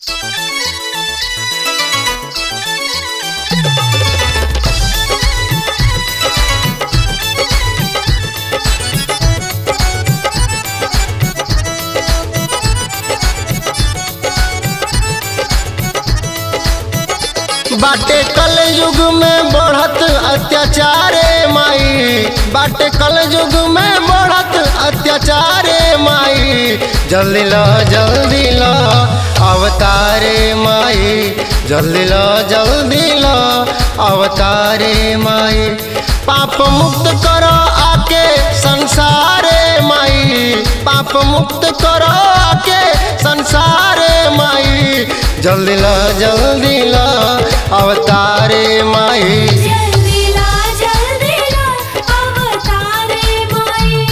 बाटे कल युग में बढ़त अत्याचारे माई, बाटे कल युग में बढ़त अत्याचारे माई। जल्दी ला अवतारे माई, जल्दी ला अवतारे माई। पाप मुक्त करो आके संसारे माई, पाप मुक्त करो आके संसारे माई। जल्दी ला अवतारे माई। जल्दी ला अवतारे माई।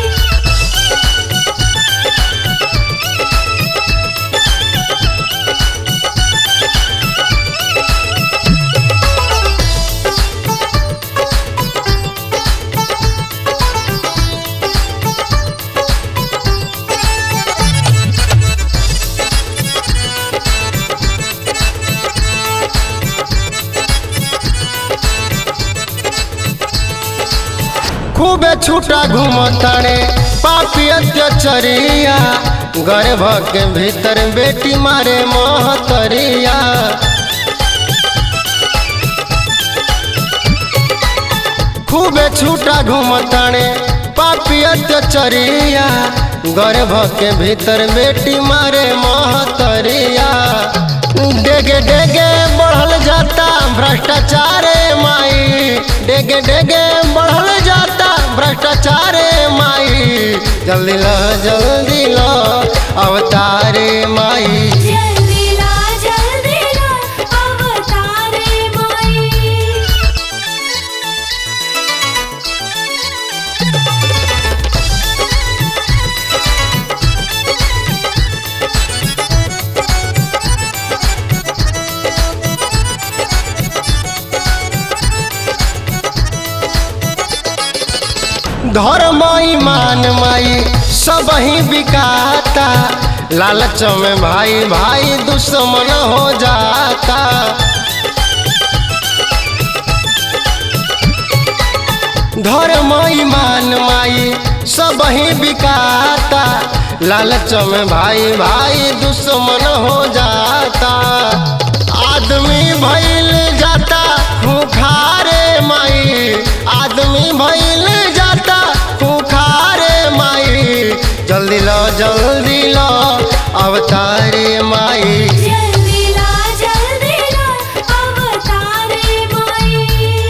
खूबे छूटा घूमताड़े पापी अत्याचरिया, गर्भ के भीतर बेटी मारे महतरिया। खूबे छूटा घूमताड़े पापी अत्याचरिया, गर्भ के भीतर बेटी मारे महतरिया। डेगे डेगे बढ़ल जाता भ्रष्टाचारे माई, डेगे डेगे बढ़ल जाता भ्रष्टाचारे माई। जल्दी ला अवतारे माई। जल्दी ला अवतारे माई। धर्म ईमान माई सब ही बिकाता, लालच में भाई भाई दुश्मन हो जाता। धर्म ईमान माई सब ही बिकाता, लालच में भाई भाई दुश्मन हो जाता। आदमी भइल जाता खूंखारे माई, आदमी भइल जाता खूंखारे माई। जल्दी ला अवतारे माई। जल्दी ला अवतारे माई।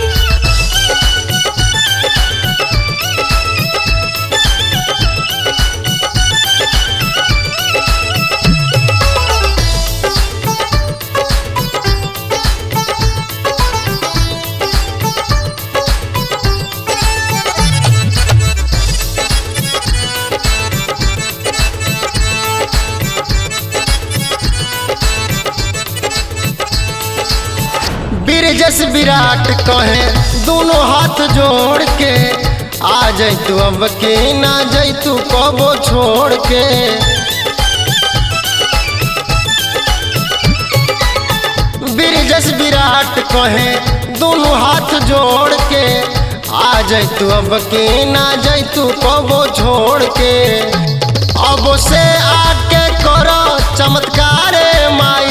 जस विराट कहे दोनों हाथ जोड़ के, आ जैतू अब के ना जैतू कबो छोड़ के। जस विराट कहे दोनों हाथ जोड़ के, आ जैतू अब के ना जैतू कबो छोड़ के। अब से आके करो चमत्कारे माई,